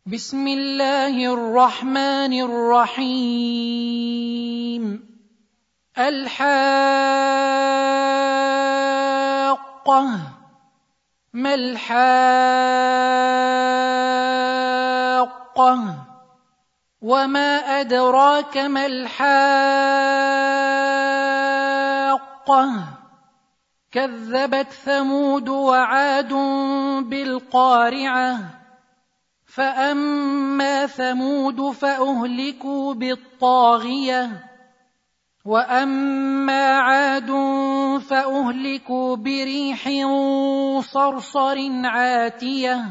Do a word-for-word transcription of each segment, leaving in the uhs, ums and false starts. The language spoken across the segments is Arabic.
بسم الله الرحمن الرحيم. الحاقة. ما الحاقة؟ وما أدراك ما الحاقة؟ كذبت ثمود وعاد بالقارعة. فأما ثمود فأهلكوا بالطاغية، وأما عاد فأهلكوا بريح صرصر عاتية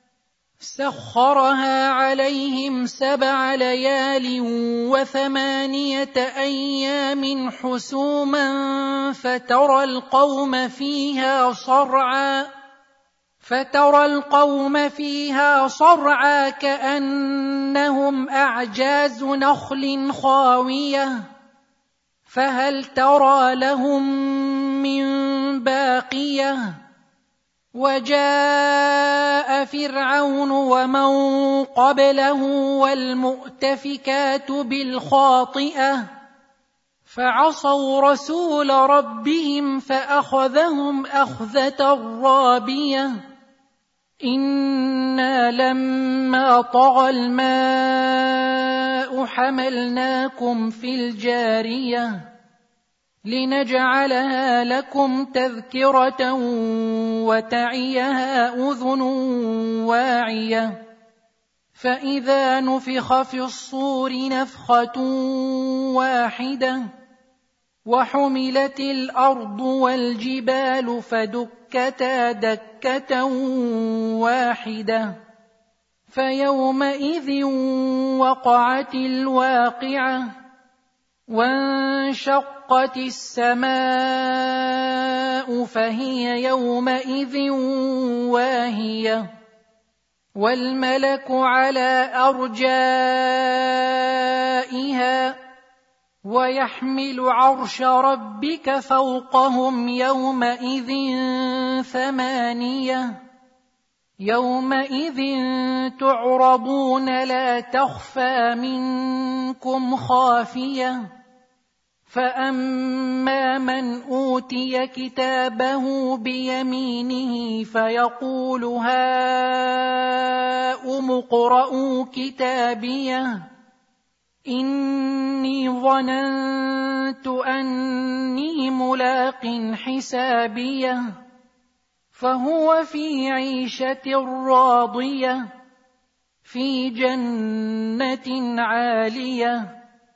سخرها عليهم سبع ليال وثمانية أيام حسوما فترى القوم فيها صرعا فترى القوم فيها صرعا كأنهم أعجاز نخل خاوية فهل ترى لهم من باقية. وجاء فرعون ومن قبله والمؤتفكات بالخاطئة فعصوا رسول ربهم فأخذهم أخذة رابية. إنا لما طغى الماء حملناكم في الجارية لنجعلها لكم تذكرة وتعيها أذن واعية. فإذا نفخ في الصور نفخة واحدة وحملت الأرض والجبال فدكتا دكة واحدة فيومئذ وقعت الواقعة وانشقت السماء فهي يومئذ واهية والملك على أرجائها ويحمل عرش ربك فوقهم يومئذ ثمانية. يومئذ تعرضون لا تخفى منكم خافية. فأما من أوتي كتابه بيمينه فيقول هاؤم اقرءوا كتابيه إني ظننت أني ملاق حسابيه فهو في عيشة راضية في جنة عالية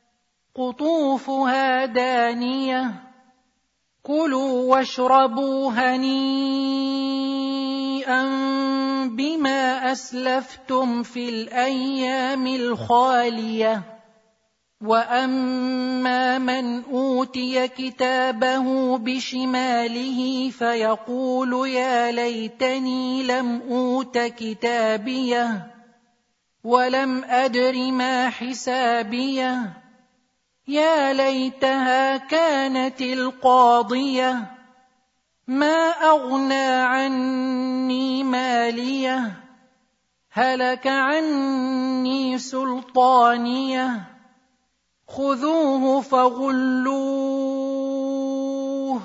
قطوفها دانية. كلوا واشربوا هنيئا بما أسلفتم في الأيام الخالية. وأما من أوتي كتابه بشماله فيقول يا ليتني لم أوت كتابيه ولم أدر ما حسابيه يا ليتها كانت القاضية ما أغنى عني ماليه هلك عني سلطانيه خذوه فغلوه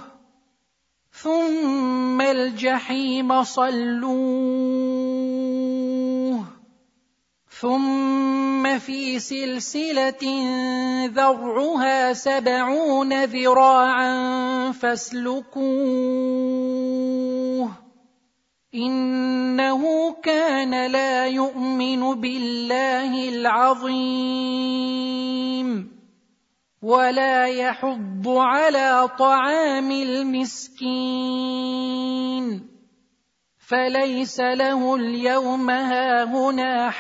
ثم الجحيم صلوه ثم في سلسلة ذرعها سبعون ذراعا فاسلكوه إنه كان لا يؤمن بالله العظيم ولا يحض على طعام المسكين فليس له اليوم هاهنا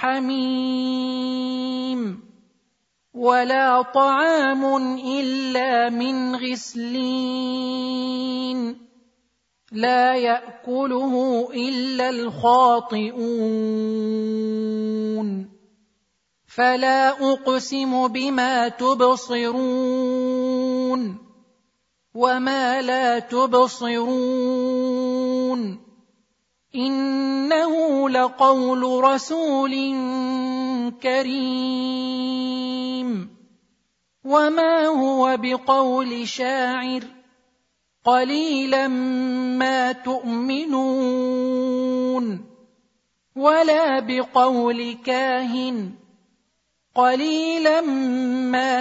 حميم ولا طعام إلا من غسلين لا يأكله إلا الخاطئون. فلا أقسم بما تبصرون وما لا تبصرون إنه لقول رسول كريم وما هو بقول شاعر قليلا ما تؤمنون ولا بقول كاهن قليلا ما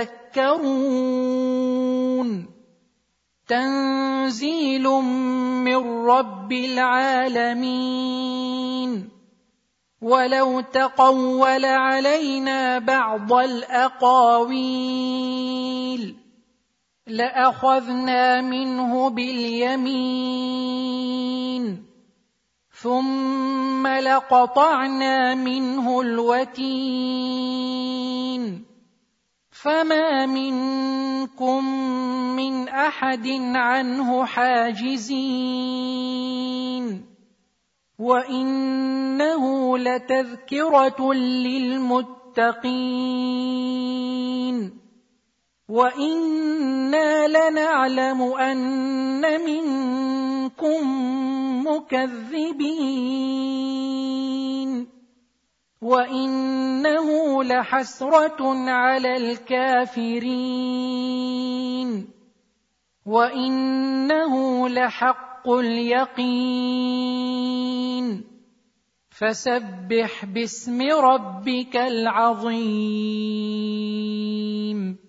تذكرون تنزيل من رب العالمين ولو تقول علينا بعض الأقاويل لأخذنا منه باليمين ثم لقطعنا منه الوتين فما منكم من أحد عنه حاجزين وإنه لتذكرة للمتقين وإنا لنعلم أن منكم مكذبين وإنه لحسرة على الكافرين وإنه لحق اليقين فسبح باسم ربك العظيم.